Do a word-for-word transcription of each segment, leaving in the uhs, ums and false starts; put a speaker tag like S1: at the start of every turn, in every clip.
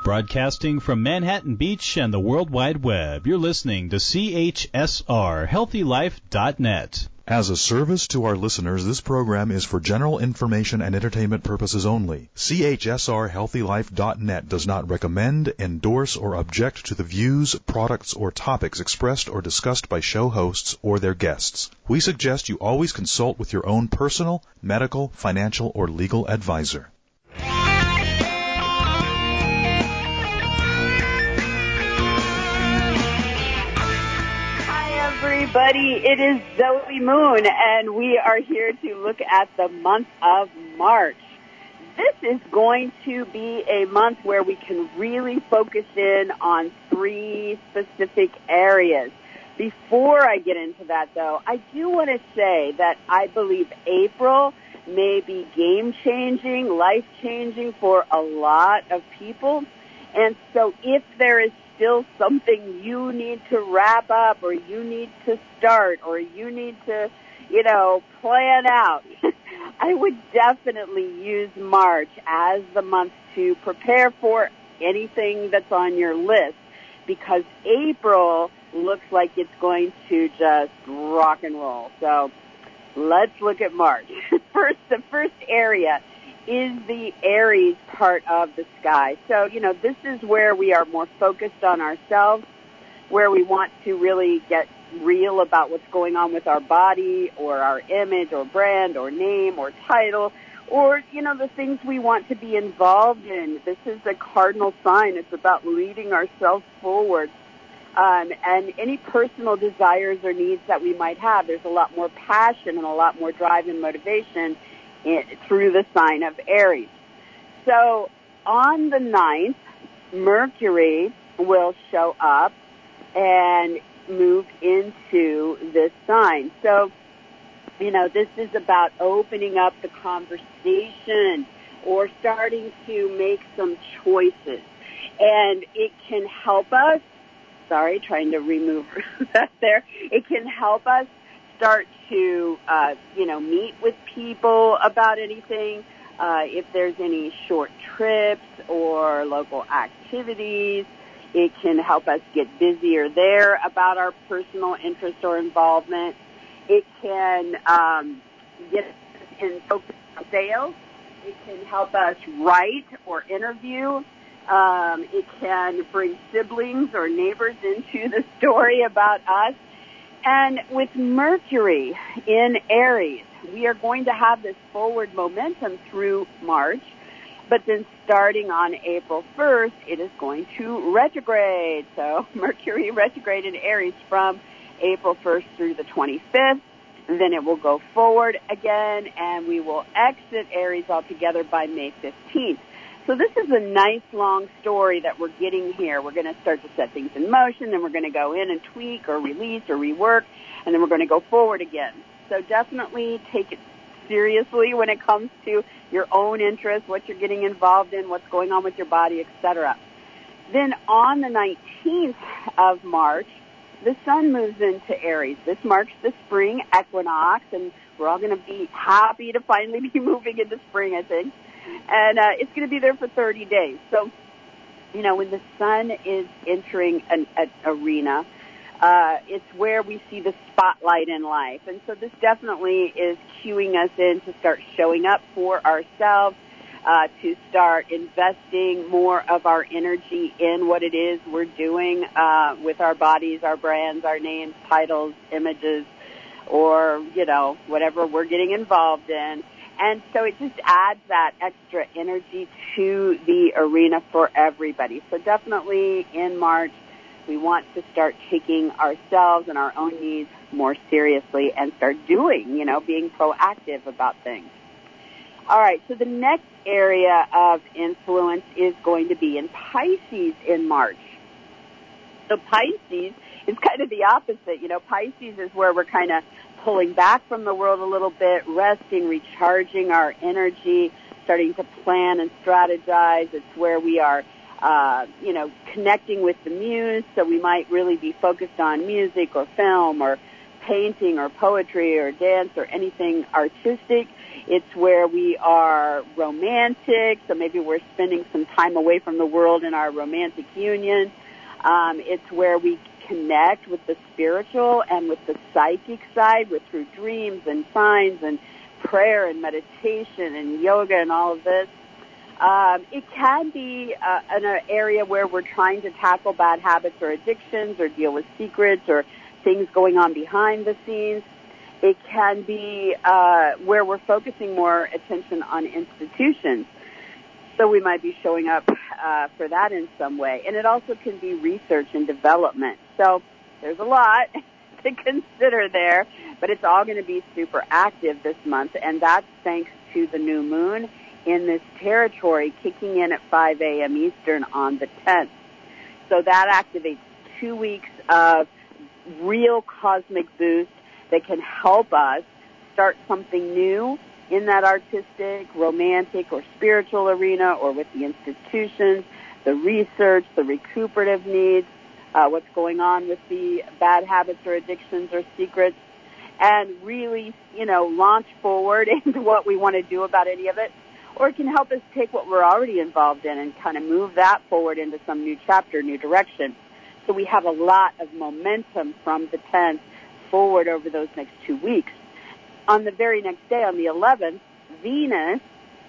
S1: Broadcasting from Manhattan Beach and the World Wide Web, you're listening to C H S R Healthy Life dot net.
S2: As a service to our listeners, this program is for general information and entertainment purposes only. C H S R Healthy Life dot net does not recommend, endorse, or object to the views, products, or topics expressed or discussed by show hosts or their guests. We suggest you always consult with your own personal, medical, financial, or legal advisor.
S3: Everybody, it is Zoe Moon, and we are here to look at the month of March. This is going to be a month where we can really focus in on three specific areas. Before I get into that, though, I do want to say that I believe April may be game-changing, life-changing for a lot of people. And so if there is still something you need to wrap up or you need to start or you need to, you know, plan out, I would definitely use March as the month to prepare for anything that's on your list, because April looks like it's going to just rock and roll. So let's look at March. First, the first area is the Aries part of the sky. So, you know, this is where we are more focused on ourselves, where we want to really get real about what's going on with our body or our image or brand or name or title or, you know, the things we want to be involved in. This is a cardinal sign. It's about leading ourselves forward. Um, and any personal desires or needs that we might have, there's a lot more passion and a lot more drive and motivation It, through the sign of Aries. So on the ninth, Mercury will show up and move into this sign. So, you know, this is about opening up the conversation or starting to make some choices. And it can help us, sorry, trying to remove that there, it can help us start to, uh, you know, meet with people about anything, uh, if there's any short trips or local activities. It can help us get busier there about our personal interest or involvement. It can um, get us in focus on sales. It can help us write or interview. Um, it can bring siblings or neighbors into the story about us. And with Mercury in Aries, we are going to have this forward momentum through March, but then starting on April first, it is going to retrograde. So Mercury retrograde in Aries from April first through the twenty-fifth. Then it will go forward again, and we will exit Aries altogether by May fifteenth. So this is a nice long story that we're getting here. We're going to start to set things in motion, then we're going to go in and tweak or release or rework, and then we're going to go forward again. So definitely take it seriously when it comes to your own interests, what you're getting involved in, what's going on with your body, et cetera. Then on the nineteenth of March, the sun moves into Aries. This marks the spring equinox, and we're all going to be happy to finally be moving into spring, I think. And uh, it's going to be there for thirty days. So, you know, when the sun is entering an, an arena, uh, it's where we see the spotlight in life. And so this definitely is cueing us in to start showing up for ourselves, uh, to start investing more of our energy in what it is we're doing uh, with our bodies, our brands, our names, titles, images, or, you know, whatever we're getting involved in. And so it just adds that extra energy to the arena for everybody. So definitely in March, we want to start taking ourselves and our own needs more seriously and start doing, you know, being proactive about things. All right, so the next area of influence is going to be in Pisces in March. So Pisces is kind of the opposite. You know, Pisces is where we're kind of pulling back from the world a little bit, resting, recharging our energy, starting to plan and strategize. It's where we are, uh, you know, connecting with the muse. So we might really be focused on music or film or painting or poetry or dance or anything artistic. It's where we are romantic, so maybe we're spending some time away from the world in our romantic union. Um, it's where we connect with the spiritual and with the psychic side, with through dreams and signs and prayer and meditation and yoga and all of this. Um, it can be uh, an area where we're trying to tackle bad habits or addictions or deal with secrets or things going on behind the scenes. It can be uh, where we're focusing more attention on institutions. So we might be showing up uh, for that in some way. And it also can be research and development. So there's a lot to consider there, but it's all going to be super active this month, and that's thanks to the new moon in this territory kicking in at five a.m. Eastern on the tenth. So that activates two weeks of real cosmic boost that can help us start something new in that artistic, romantic, or spiritual arena, or with the institutions, the research, the recuperative needs, uh, what's going on with the bad habits or addictions or secrets, and really, you know, launch forward into what we want to do about any of it. Or it can help us take what we're already involved in and kind of move that forward into some new chapter, new direction. So we have a lot of momentum from the tenth forward over those next two weeks. On the very next day, on the eleventh, Venus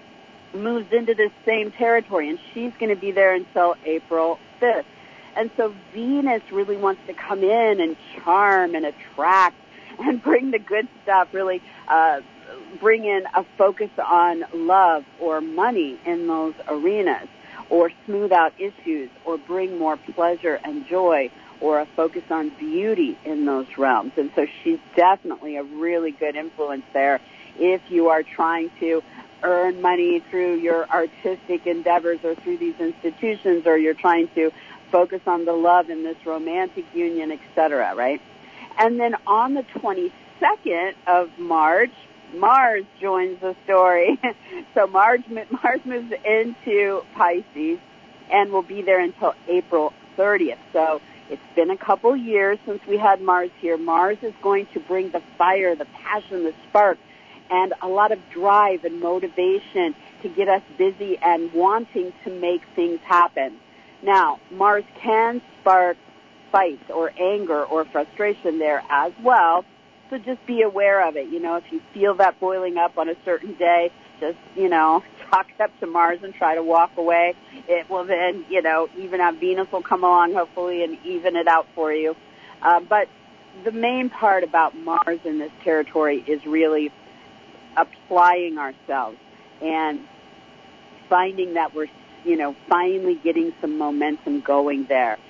S3: moves into this same territory, and she's going to be there until April fifth. And so Venus really wants to come in and charm and attract and bring the good stuff, really uh, bring in a focus on love or money in those arenas, or smooth out issues, or bring more pleasure and joy, or a focus on beauty in those realms. And so she's definitely a really good influence there if you are trying to earn money through your artistic endeavors or through these institutions, or you're trying to focus on the love in this romantic union, et cetera, right? And then on the twenty-second of March, Mars joins the story. So Mars, Mars moves into Pisces and will be there until April thirtieth. So it's been a couple years since we had Mars here. Mars is going to bring the fire, the passion, the spark, and a lot of drive and motivation to get us busy and wanting to make things happen. Now, Mars can spark fight or anger or frustration there as well, so just be aware of it. You know, if you feel that boiling up on a certain day, just, you know, chalk it up to Mars and try to walk away. It will then, you know, even out. Venus will come along, hopefully, and even it out for you. Uh, but the main part about Mars in this territory is really applying ourselves and finding that we're, you know, finally getting some momentum going there.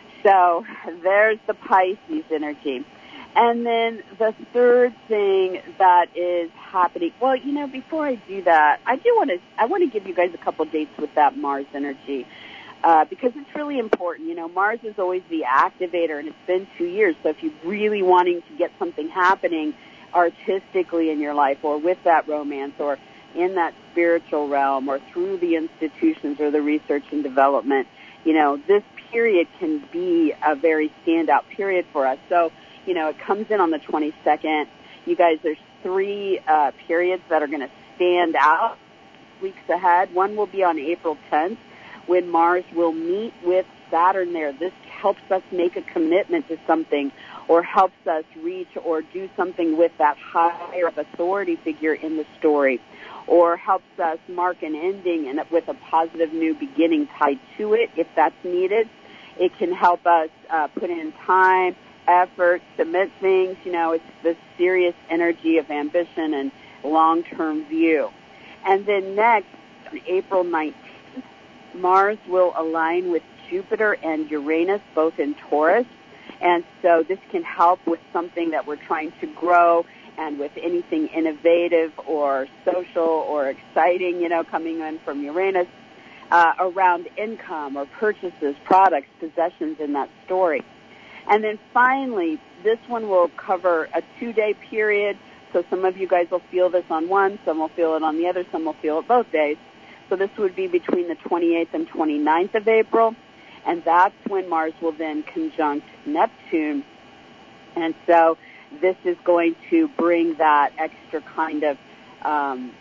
S3: So there's the Pisces energy. And then the third thing that is happening, well, you know, before I do that, I do want to, I want to give you guys a couple dates with that Mars energy, uh, because it's really important. You know, Mars is always the activator, and it's been two years. So if you're really wanting to get something happening artistically in your life, or with that romance, or in that spiritual realm, or through the institutions or the research and development, you know, this period can be a very standout period for us. So, you know, it comes in on the twenty-second. You guys, there's three uh, periods that are going to stand out weeks ahead. One will be on April tenth, when Mars will meet with Saturn there. This helps us make a commitment to something, or helps us reach or do something with that higher authority figure in the story, or helps us mark an ending and with a positive new beginning tied to it if that's needed. It can help us uh, put in time, effort, submit things. You know, it's the serious energy of ambition and long-term view. And then next, on April nineteenth, Mars will align with Jupiter and Uranus, both in Taurus. And so this can help with something that we're trying to grow, and with anything innovative or social or exciting, you know, coming in from Uranus, uh, around income or purchases, products, possessions in that story. And then finally, this one will cover a two-day period. So some of you guys will feel this on one, some will feel it on the other, some will feel it both days. So this would be between the twenty-eighth and twenty-ninth of April. And that's when Mars will then conjunct Neptune. And so this is going to bring that extra kind of um,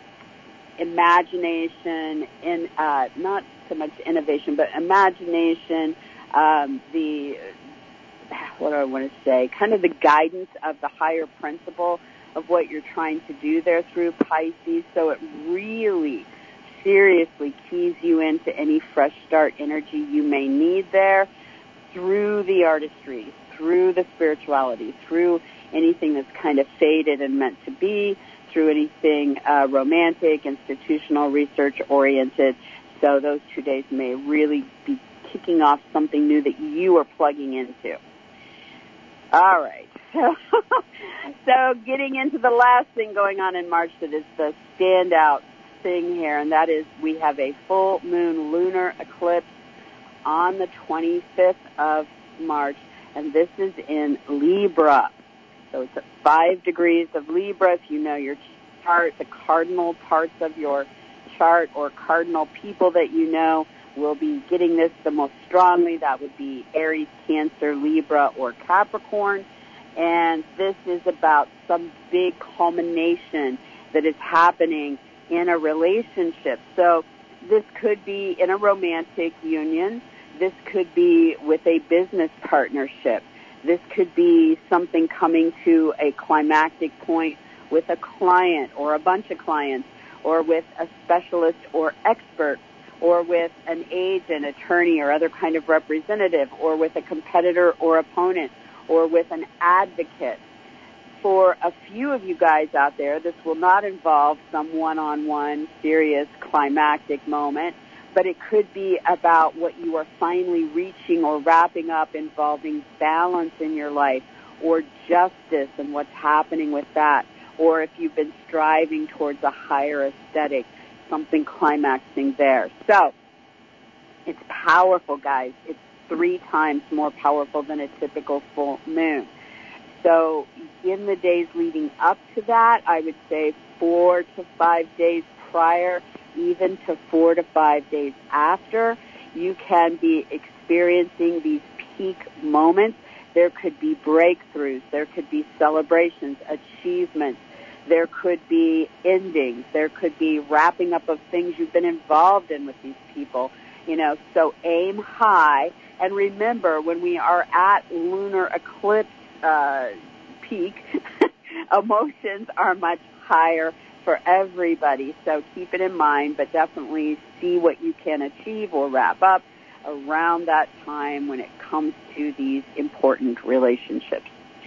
S3: imagination, in uh, not so much innovation, but imagination, um, the, what do I want to say, kind of the guidance of the higher principle of what you're trying to do there through Pisces. So it really seriously keys you into any fresh start energy you may need there through the artistry, through the spirituality, through anything that's kind of faded and meant to be, through anything uh, romantic, institutional, research-oriented. So those two days may really be kicking off something new that you are plugging into. All right. So, so getting into the last thing going on in March that is the standout thing here, and that is we have a full moon lunar eclipse on the twenty-fifth of March, and this is in Libra. So it's at five degrees of Libra. If you know your chart, the cardinal parts of your chart or cardinal people that you know will be getting this the most strongly. That would be Aries, Cancer, Libra, or Capricorn. And this is about some big culmination that is happening in a relationship. So this could be in a romantic union. This could be with a business partnership. This could be something coming to a climactic point with a client or a bunch of clients, or with a specialist or expert, or with an agent, attorney, or other kind of representative, or with a competitor or opponent, or with an advocate. For a few of you guys out there, this will not involve some one-on-one serious climactic moment, but it could be about what you are finally reaching or wrapping up involving balance in your life, or justice and what's happening with that, or if you've been striving towards a higher aesthetic, something climaxing there. So it's powerful, guys. It's three times more powerful than a typical full moon. So in the days leading up to that, I would say four to five days prior, even to four to five days after, you can be experiencing these peak moments. There could be breakthroughs. There could be celebrations, achievements. There could be endings. There could be wrapping up of things you've been involved in with these people. You know, so aim high. And remember, when we are at lunar eclipse uh, peak, emotions are much higher for everybody. So keep it in mind, but definitely see what you can achieve or wrap up around that time when it comes to these important relationships.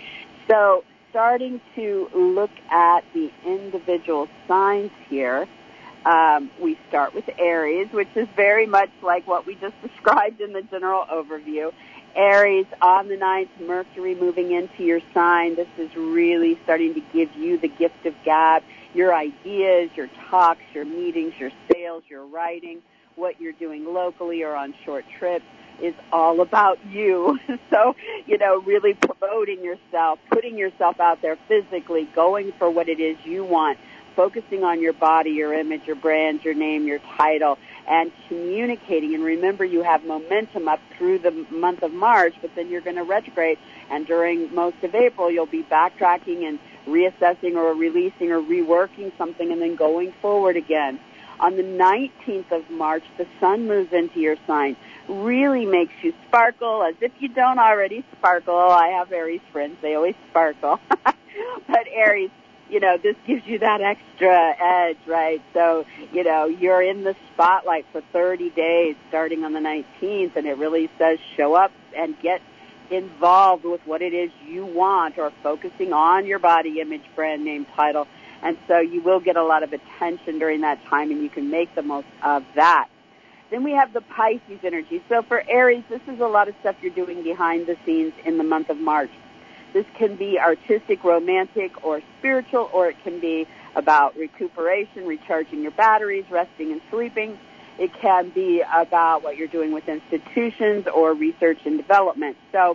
S3: So starting to look at the individual signs here, um, we start with Aries, which is very much like what we just described in the general overview. Aries, on the ninth, Mercury moving into your sign. This is really starting to give you the gift of gab. Your ideas, your talks, your meetings, your sales, your writing, what you're doing locally or on short trips is all about you. So, you know, really promoting yourself, putting yourself out there physically, going for what it is you want, focusing on your body, your image, your brand, your name, your title, and communicating. And remember, you have momentum up through the month of March, but then you're going to retrograde, and during most of April, you'll be backtracking and reassessing or releasing or reworking something and then going forward again. On the nineteenth of March, the sun moves into your sign, really makes you sparkle as if you don't already sparkle. I have Aries friends, they always sparkle. But Aries, you know, this gives you that extra edge, right? So, you know, you're in the spotlight for thirty days starting on the nineteenth, and it really says show up and get involved with what it is you want, or focusing on your body image, brand name, title. And so you will get a lot of attention during that time, and you can make the most of that. Then we have the Pisces energy. So for Aries, this is a lot of stuff you're doing behind the scenes in the month of March. This can be artistic, romantic, or spiritual, or it can be about recuperation, recharging your batteries, resting and sleeping. It can be about what you're doing with institutions or research and development. So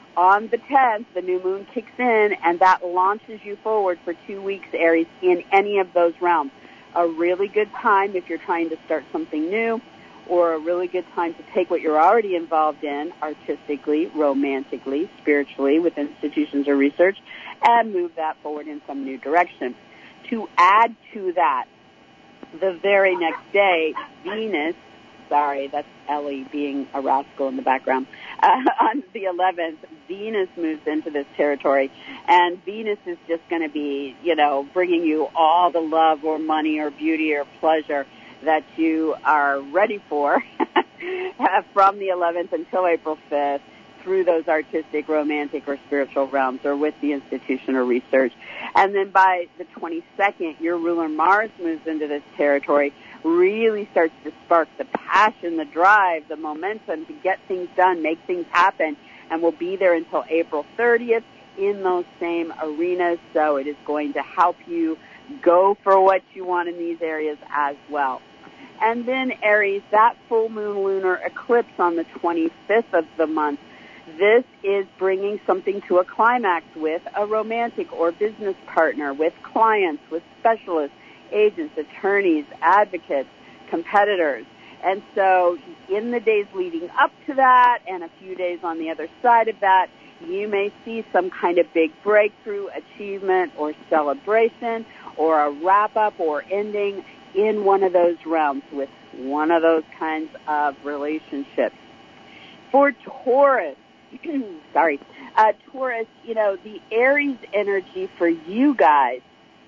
S3: on the tenth, the new moon kicks in, and that launches you forward for two weeks, Aries, in any of those realms. A really good time if you're trying to start something new, or a really good time to take what you're already involved in, artistically, romantically, spiritually, with institutions or research, and move that forward in some new direction. To add to that, the very next day, Venus, sorry, that's Ellie being a rascal in the background, uh, on the eleventh, Venus moves into this territory, and Venus is just going to be, you know, bringing you all the love or money or beauty or pleasure that you are ready for from the eleventh until April fifth, through those artistic, romantic, or spiritual realms, or with the institution or research. And then by the twenty-second, your ruler Mars moves into this territory, really starts to spark the passion, the drive, the momentum to get things done, make things happen, and will be there until April thirtieth in those same arenas. So it is going to help you go for what you want in these areas as well. And then Aries, that full moon lunar eclipse on the twenty-fifth of the month, this is bringing something to a climax with a romantic or business partner, with clients, with specialists, agents, attorneys, advocates, competitors. And so in the days leading up to that and a few days on the other side of that, you may see some kind of big breakthrough, achievement, or celebration, or a wrap-up or ending in one of those realms with one of those kinds of relationships. For Taurus, sorry, uh, Taurus, you know, the Aries energy for you guys,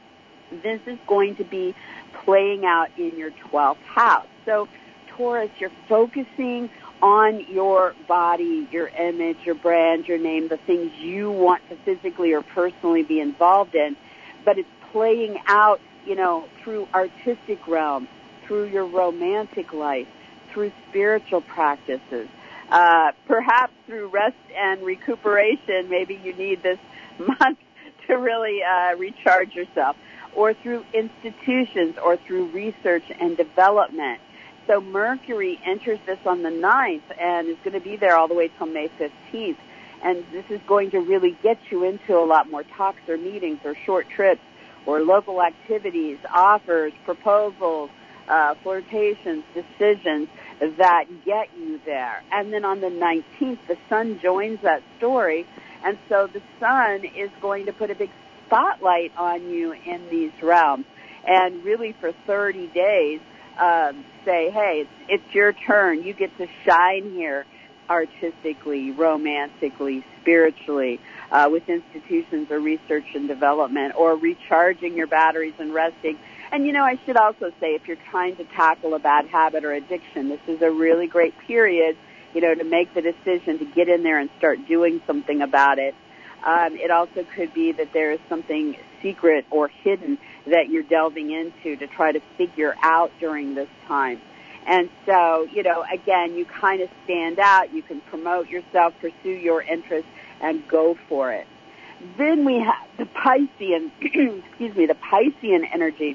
S3: this is going to be playing out in your twelfth house. So, Taurus, you're focusing on your body, your image, your brand, your name, the things you want to physically or personally be involved in, but it's playing out, you know, through artistic realms, through your romantic life, through spiritual practices. Uh, perhaps through rest and recuperation, maybe you need this month to really uh, recharge yourself, or through institutions, or through research and development. So Mercury enters this on the ninth and is going to be there all the way till May fifteenth. And this is going to really get you into a lot more talks or meetings or short trips or local activities, offers, proposals, uh, flirtations, decisions that get you there. And then on the nineteenth, the sun joins that story. And so the sun is going to put a big spotlight on you in these realms. And really for thirty days, um, say, hey, it's, it's your turn. You get to shine here artistically, romantically, spiritually, uh, with institutions or research and development, or recharging your batteries and resting. And, you know, I should also say, if you're trying to tackle a bad habit or addiction, this is a really great period, you know, to make the decision to get in there and start doing something about it. Um, it also could be that there is something secret or hidden that you're delving into to try to figure out during this time. And so, you know, again, you kind of stand out. You can promote yourself, pursue your interests, and go for it. Then we have the Piscean, excuse me, the Piscean energy.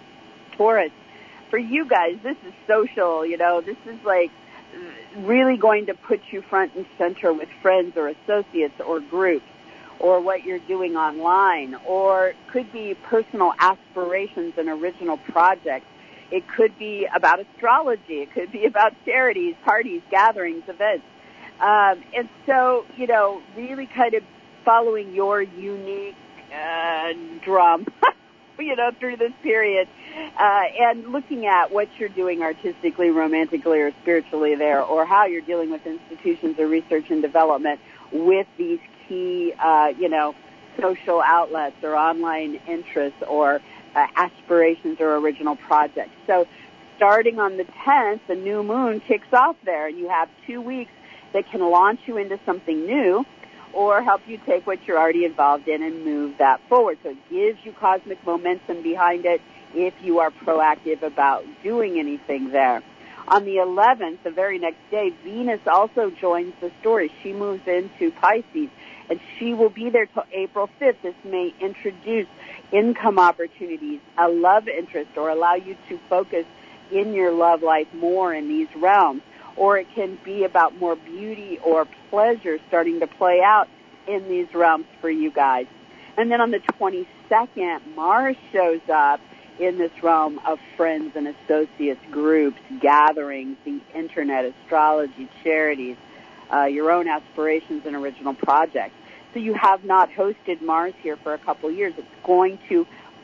S3: Taurus, for you guys, this is social, you know, this is like really going to put you front and center with friends or associates or groups, or what you're doing online, or could be personal aspirations and original projects. It could be about astrology. It could be about charities, parties, gatherings, events. Um, and so, you know, really kind of following your unique uh, drum, you know, through this period, uh, and looking at what you're doing artistically, romantically, or spiritually there, or how you're dealing with institutions or research and development with these key, uh, you know, social outlets or online interests or uh, aspirations or original projects. So starting on the tenth, the new moon kicks off there, and you have two weeks that can launch you into something new or help you take what you're already involved in and move that forward. So it gives you cosmic momentum behind it if you are proactive about doing anything there. On the eleventh, the very next day, Venus also joins the story. She moves into Pisces, and she will be there till April fifth. This may introduce income opportunities, a love interest, or allow you to focus in your love life more in these realms. Or it can be about more beauty or pleasure starting to play out in these realms for you guys. And then on the twenty-second, Mars shows up in this realm of friends and associates, groups, gatherings, the internet, astrology, charities, uh, your own aspirations and original projects. So you have not hosted Mars here for a couple years. It's going to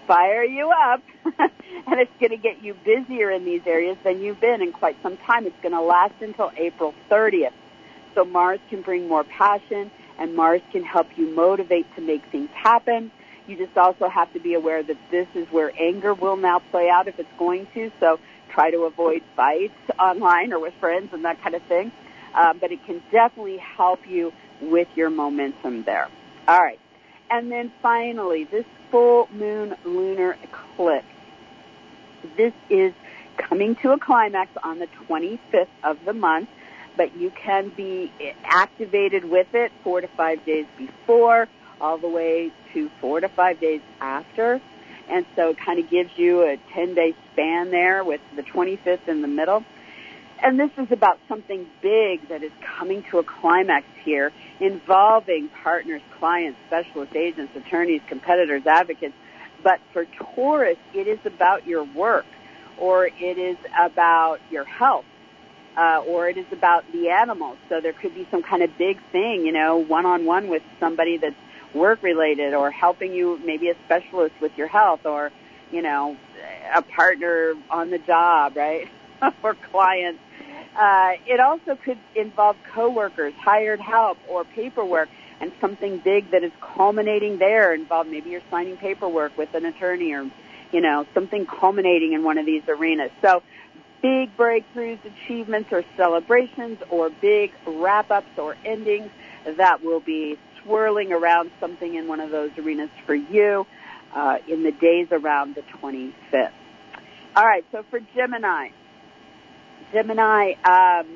S3: fire you up, and it's going to get you busier in these areas than you've been in quite some time. It's going to last until April thirtieth. So Mars can bring more passion, and Mars can help you motivate to make things happen. You just also have to be aware that this is where anger will now play out if it's going to, so try to avoid fights online or with friends and that kind of thing. Uh, but it can definitely help you with your momentum there. All right. And then finally, this full moon lunar eclipse. This is coming to a climax on the twenty-fifth of the month, but you can be activated with it four to five days before, all the way to four to five days after. And so it kind of gives you a ten-day span there with the twenty-fifth in the middle. And this is about something big that is coming to a climax here, involving partners, clients, specialists, agents, attorneys, competitors, advocates. But for Taurus, it is about your work, or it is about your health, uh, or it is about the animals. So there could be some kind of big thing, you know, one-on-one with somebody that's work-related, or helping you, maybe a specialist with your health, or, you know, a partner on the job, right, for clients. Uh, it also could involve coworkers, hired help, or paperwork, and something big that is culminating there. Involved, maybe you're signing paperwork with an attorney, or, you know, something culminating in one of these arenas. So big breakthroughs, achievements, or celebrations, or big wrap-ups or endings that will be swirling around something in one of those arenas for you uh, in the days around the twenty-fifth. All right, so for Gemini, Gemini, um,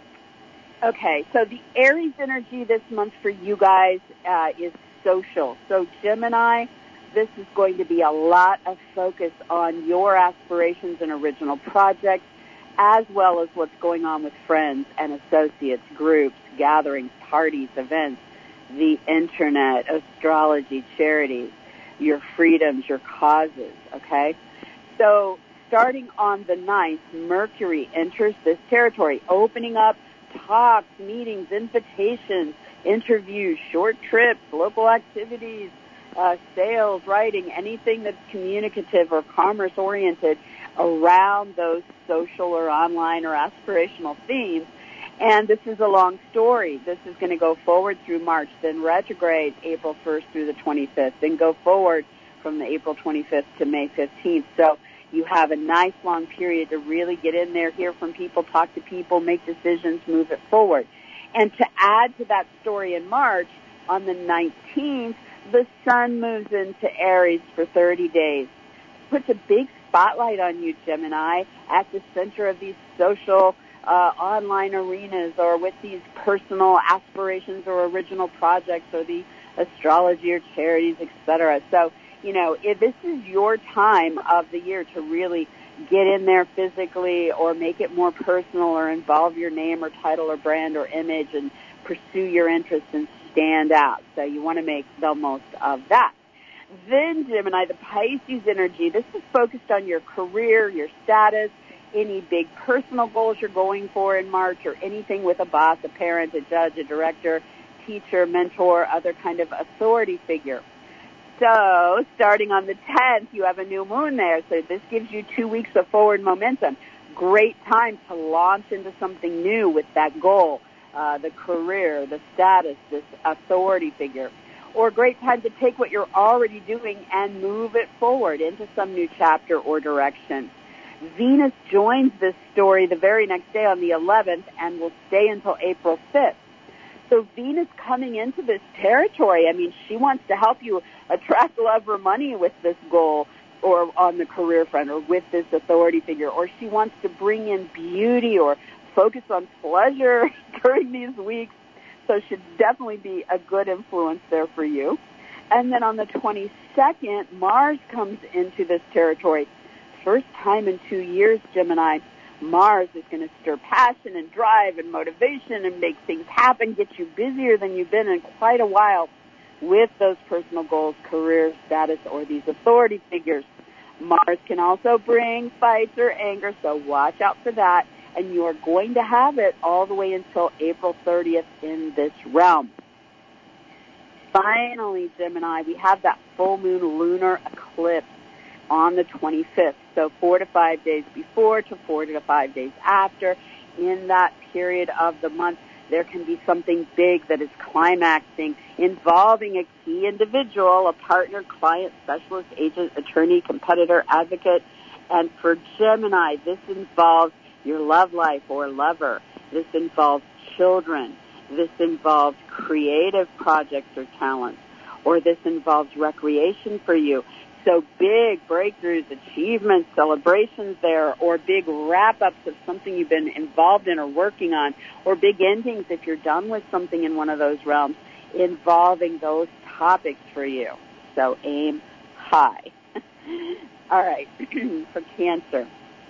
S3: okay, so the Aries energy this month for you guys uh, is social. So Gemini, this is going to be a lot of focus on your aspirations and original projects, as well as what's going on with friends and associates, groups, gatherings, parties, events, the internet, astrology, charities, your freedoms, your causes, okay? So starting on the ninth, Mercury enters this territory, opening up talks, meetings, invitations, interviews, short trips, local activities, uh, sales, writing, anything that's communicative or commerce-oriented around those social or online or aspirational themes. And this is a long story. This is going to go forward through March, then retrograde April first through the twenty-fifth, then go forward from the April twenty-fifth to May fifteenth. So you have a nice long period to really get in there, hear from people, talk to people, make decisions, move it forward. And to add to that story in March, on the nineteenth, the sun moves into Aries for thirty days. Puts a big spotlight on you, Gemini, at the center of these social uh, online arenas, or with these personal aspirations or original projects, or the astrology or charities, et cetera. So, you know, if this is your time of the year to really get in there physically, or make it more personal, or involve your name or title or brand or image, and pursue your interests and stand out. So you want to make the most of that. Then, Gemini, the Pisces energy, this is focused on your career, your status, any big personal goals you're going for in March, or anything with a boss, a parent, a judge, a director, teacher, mentor, other kind of authority figure. So, starting on the tenth, you have a new moon there, so this gives you two weeks of forward momentum. Great time to launch into something new with that goal, uh, the career, the status, this authority figure. Or great time to take what you're already doing and move it forward into some new chapter or direction. Venus joins this story the very next day on the eleventh and will stay until April fifth. So Venus coming into this territory, I mean, she wants to help you attract love or money with this goal, or on the career front, or with this authority figure, or she wants to bring in beauty or focus on pleasure during these weeks. So it should definitely be a good influence there for you. And then on the twenty-second, Mars comes into this territory. First time in two years, Gemini, Mars is going to stir passion and drive and motivation and make things happen, get you busier than you've been in quite a while with those personal goals, career, status, or these authority figures. Mars can also bring fights or anger, so watch out for that. And you are going to have it all the way until April thirtieth in this realm. Finally, Gemini, we have that full moon lunar eclipse. on the twenty-fifth. So four to five days before to four to five days after. In that period of the month, there can be something big that is climaxing involving a key individual, a partner, client, specialist, agent, attorney, competitor, advocate. And for Gemini, this involves your love life or lover. This involves children. This involves creative projects or talents. Or this involves recreation for you. So big breakthroughs, achievements, celebrations there, or big wrap-ups of something you've been involved in or working on, or big endings if you're done with something in one of those realms, involving those topics for you. So aim high. All right, for Cancer.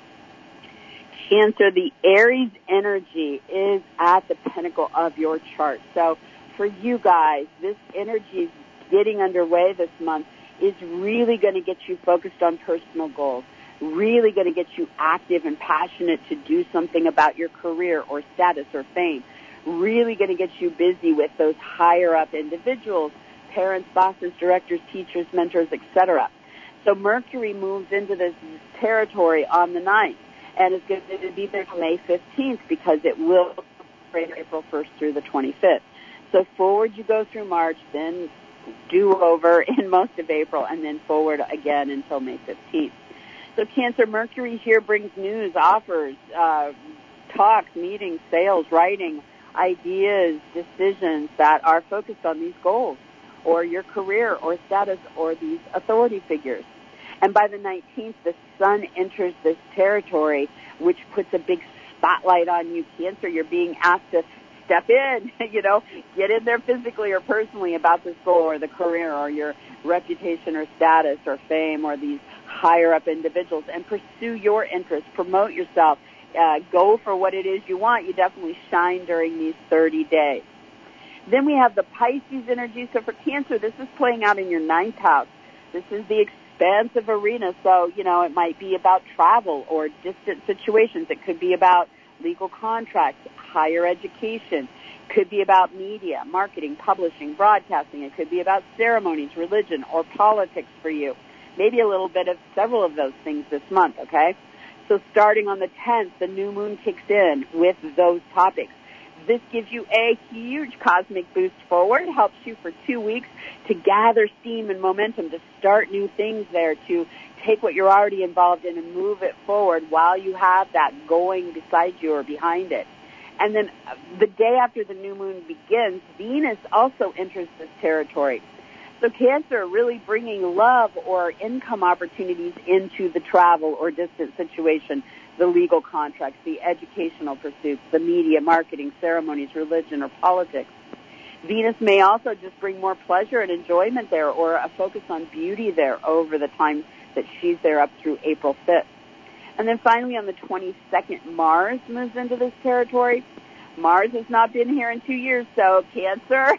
S3: Cancer, the Aries energy is at the pinnacle of your chart. So for you guys, this energy is getting underway this month is really going to get you focused on personal goals, really going to get you active and passionate to do something about your career or status or fame, really going to get you busy with those higher-up individuals, parents, bosses, directors, teachers, mentors, et cetera. So Mercury moves into this territory on the ninth, and it's going to be there till May fifteenth because it will from April first through the twenty-fifth. So forward you go through March, then do over in most of April, and then forward again until May fifteenth. So Cancer, Mercury here brings news, offers, uh, talks, meetings, sales, writing, ideas, decisions that are focused on these goals or your career or status or these authority figures. And by the nineteenth, the Sun enters this territory, which puts a big spotlight on you, Cancer. You're being asked to step in, you know, get in there physically or personally about this goal or the career or your reputation or status or fame or these higher up individuals and pursue your interests, promote yourself, uh, go for what it is you want. You definitely shine during these thirty days. Then we have the Pisces energy. So for Cancer, this is playing out in your ninth house. This is the expansive arena. So, you know, it might be about travel or distant situations. It could be about legal contracts, higher education. It could be about media, marketing, publishing, broadcasting. It could be about ceremonies, religion, or politics for you. Maybe a little bit of several of those things this month, okay? So starting on the tenth, the new moon kicks in with those topics. This gives you a huge cosmic boost forward, helps you for two weeks to gather steam and momentum, to start new things there, to take what you're already involved in and move it forward while you have that going beside you or behind it. And then the day after the new moon begins, Venus also enters this territory. So Cancer really bringing love or income opportunities into the travel or distant situation, the legal contracts, the educational pursuits, the media, marketing, ceremonies, religion, or politics. Venus may also just bring more pleasure and enjoyment there or a focus on beauty there over the time that she's there up through April fifth. And then finally on the twenty-second, Mars moves into this territory. Mars has not been here in two years, so Cancer,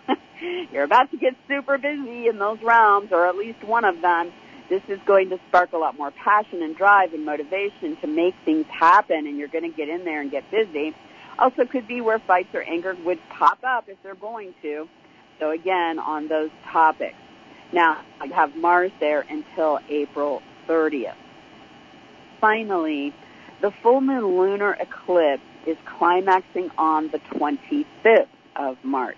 S3: you're about to get super busy in those realms, or at least one of them. This is going to spark a lot more passion and drive and motivation to make things happen, and you're going to get in there and get busy. Also could be where fights or anger would pop up if they're going to. So again, on those topics. Now, I have Mars there until April thirtieth. Finally, the full moon lunar eclipse is climaxing on the twenty-fifth of March.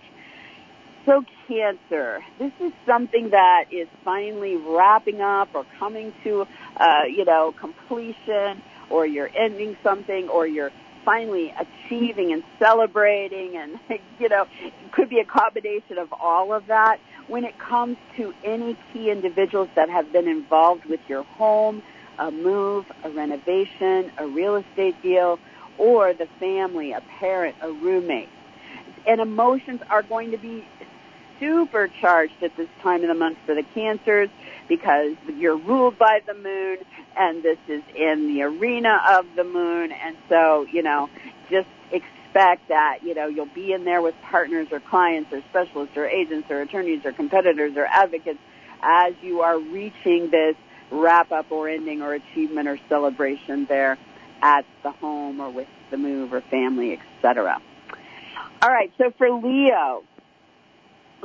S3: So Cancer, this is something that is finally wrapping up or coming to, uh, you know, completion, or you're ending something, or you're finally achieving and celebrating, and, you know, it could be a combination of all of that. When it comes to any key individuals that have been involved with your home, a move, a renovation, a real estate deal, or the family, a parent, a roommate. And emotions are going to be supercharged at this time of the month for the Cancers because you're ruled by the moon, and this is in the arena of the moon. And so, you know, just expect that, you know, you'll be in there with partners or clients or specialists or agents or attorneys or competitors or advocates as you are reaching this wrap-up or ending or achievement or celebration there at the home or with the move or family, et cetera. All right, so for Leo,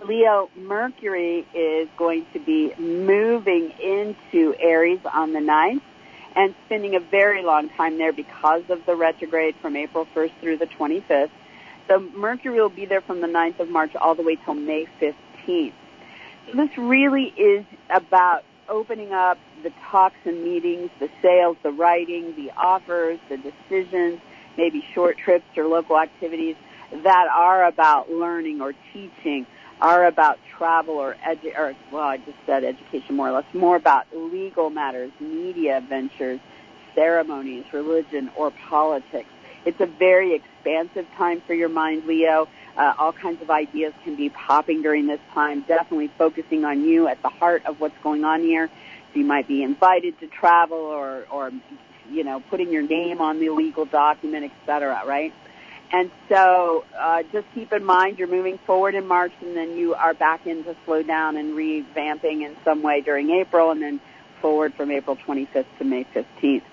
S3: Leo, Mercury is going to be moving into Aries on the ninth and spending a very long time there because of the retrograde from April first through the twenty-fifth. So Mercury will be there from the ninth of March all the way till May fifteenth. So this really is about opening up the talks and meetings, the sales, the writing, the offers, the decisions, maybe short trips or local activities that are about learning or teaching, are about travel or, edu- or well, I just said education more or less, more about legal matters, media ventures, ceremonies, religion, or politics. It's a very expansive time for your mind, Leo. Uh, all kinds of ideas can be popping during this time, definitely focusing on you at the heart of what's going on here. So you might be invited to travel or, or, you know, putting your name on the legal document, et cetera, right? And so uh, just keep in mind you're moving forward in March, and then you are back into slow down and revamping in some way during April, and then forward from April twenty-fifth to May fifteenth.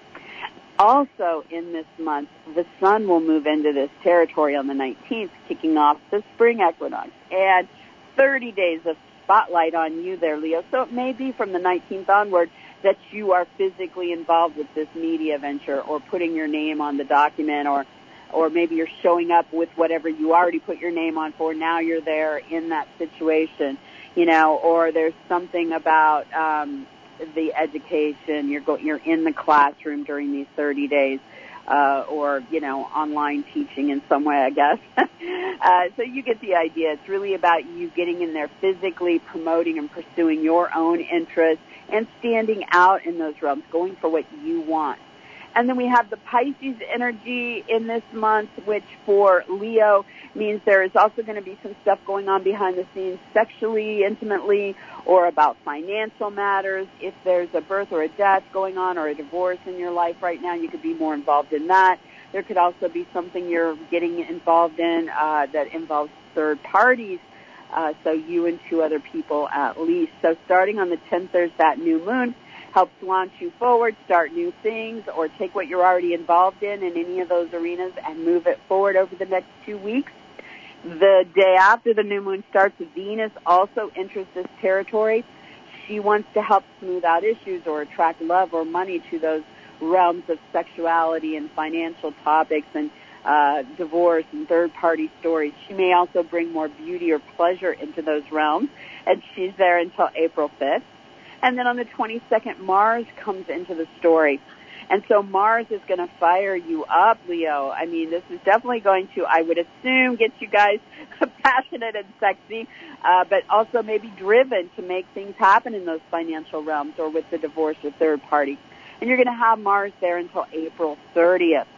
S3: Also in this month, the sun will move into this territory on the nineteenth, kicking off the spring equinox, and thirty days of spotlight on you there, Leo. So it may be from the nineteenth onward that you are physically involved with this media venture or putting your name on the document, or or maybe you're showing up with whatever you already put your name on for. Now you're there in that situation, you know, or there's something about um, the education. You're go- you're in the classroom during these thirty days, uh, or, you know, online teaching in some way, I guess. uh, so you get the idea. It's really about you getting in there physically, promoting and pursuing your own interests and standing out in those realms, going for what you want. And then we have the Pisces energy in this month, which for Leo means there is also going to be some stuff going on behind the scenes sexually, intimately, or about financial matters. If there's a birth or a death going on or a divorce in your life right now, you could be more involved in that. There could also be something you're getting involved in uh, that involves third parties, uh, so you and two other people at least. So starting on the tenth, there's that new moon. Helps launch you forward, start new things, or take what you're already involved in in any of those arenas and move it forward over the next two weeks. The day after the new moon starts, Venus also enters this territory. She wants to help smooth out issues or attract love or money to those realms of sexuality and financial topics and uh, divorce and third-party stories. She may also bring more beauty or pleasure into those realms, and she's there until April fifth. And then on the twenty-second, Mars comes into the story. And so Mars is going to fire you up, Leo. I mean, this is definitely going to, I would assume, get you guys passionate and sexy, uh, but also maybe driven to make things happen in those financial realms or with the divorce or third party. And you're going to have Mars there until April thirtieth.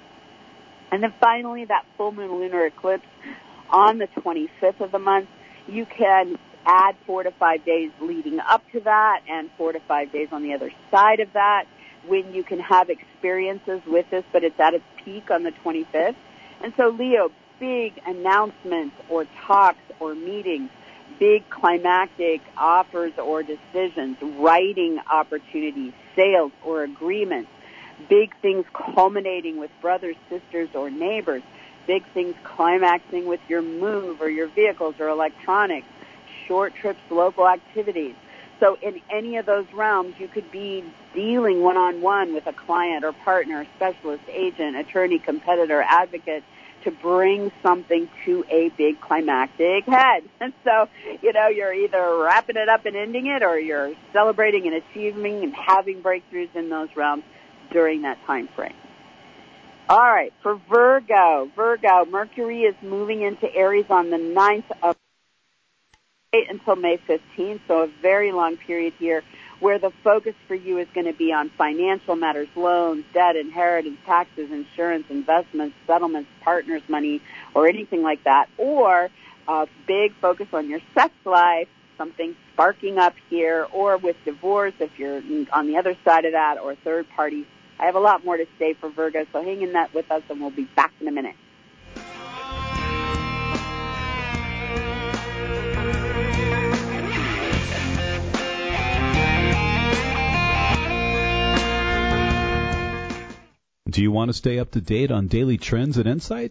S3: And then finally, that full moon lunar eclipse on the twenty-fifth of the month, you can add four to five days leading up to that and four to five days on the other side of that when you can have experiences with this, but it's at its peak on the twenty-fifth. And so, Leo, big announcements or talks or meetings, big climactic offers or decisions, writing opportunities, sales or agreements, big things culminating with brothers, sisters, or neighbors, big things climaxing with your move or your vehicles or electronics, short trips, local activities. So in any of those realms, you could be dealing one-on-one with a client or partner, specialist, agent, attorney, competitor, advocate to bring something to a big climactic head. And so, you know, you're either wrapping it up and ending it, or you're celebrating and achieving and having breakthroughs in those realms during that time frame. All right, for Virgo, Virgo, Mercury is moving into Aries on the ninth of until May fifteenth, so a very long period here where the focus for you is going to be on financial matters, loans, debt, inheritance, taxes, insurance, investments, settlements, partners' money, or anything like that, or a big focus on your sex life, something sparking up here, or with divorce if you're on the other side of that, or third parties. I have a lot more to say for Virgo, so hang in that with us, and we'll be back in a minute.
S1: Do you want to stay up to date on daily trends and insights?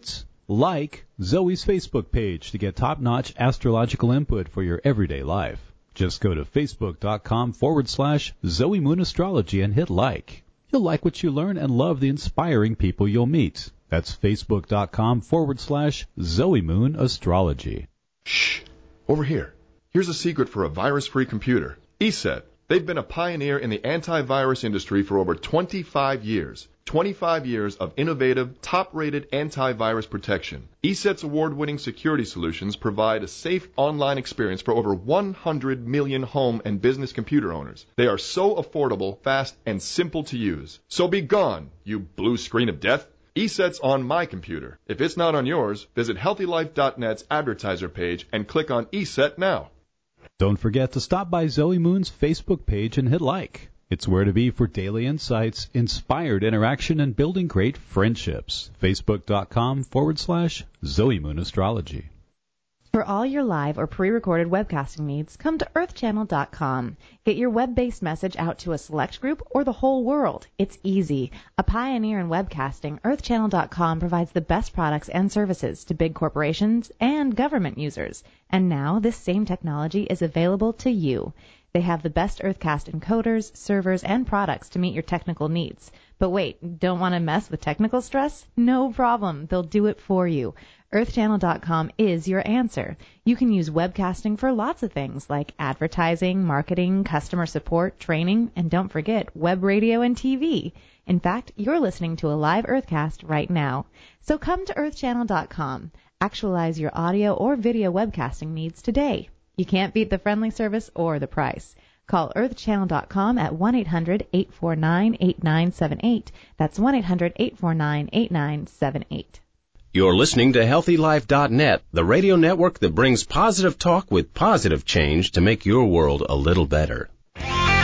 S1: Like Zoe's Facebook page to get top-notch astrological input for your everyday life. Just go to facebook.com forward slash Zoe Moon Astrology and hit like. You'll like what you learn and love the inspiring people you'll meet. That's facebook.com forward slash Zoe Moon Astrology.
S4: Shh. Over here. Here's a secret for a virus-free computer. ESET. They've been a pioneer in the antivirus industry for over twenty-five years. twenty-five years of innovative, top-rated antivirus protection. ESET's award-winning security solutions provide a safe online experience for over one hundred million home and business computer owners. They are so affordable, fast, and simple to use. So be gone, you blue screen of death. ESET's on my computer. If it's not on yours, visit healthy life dot net's advertiser page and click on ESET now.
S1: Don't forget to stop by Zoe Moon's Facebook page and hit like. It's where to be for daily insights, inspired interaction, and building great friendships. Facebook.com forward slash Zoe Moon Astrology.
S5: For all your live or pre-recorded webcasting needs, come to earth channel dot com. Get your web-based message out to a select group or the whole world. It's easy. A pioneer in webcasting, earth channel dot com provides the best products and services to big corporations and government users. And now this same technology is available to you. They have the best Earthcast encoders, servers, and products to meet your technical needs. But wait, don't want to mess with technical stress? No problem. They'll do it for you. earth channel dot com is your answer. You can use webcasting for lots of things like advertising, marketing, customer support, training, and don't forget web radio and T V. In fact, you're listening to a live Earthcast right now. So come to earth channel dot com. Actualize your audio or video webcasting needs today. You can't beat the friendly service or the price. Call earth channel dot com at one eight hundred eight four nine eight nine seven eight. That's one eight hundred eight four nine eight nine seven eight.
S6: You're listening to healthy life dot net, the radio network that brings positive talk with positive change to make your world a little better.
S3: All